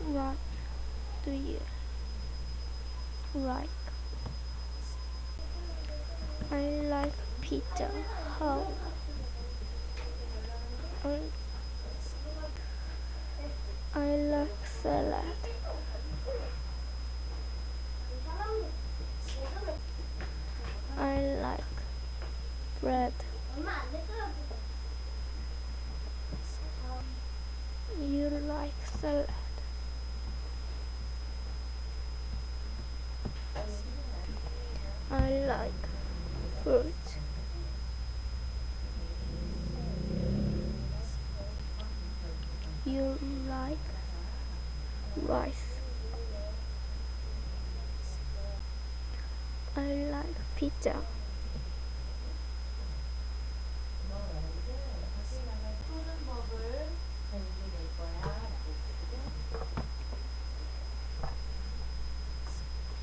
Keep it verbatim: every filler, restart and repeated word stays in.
What do you like? I like pizza. How? I, I like salad. I like bread. You like salad. I like fruit. You like rice. I like pizza.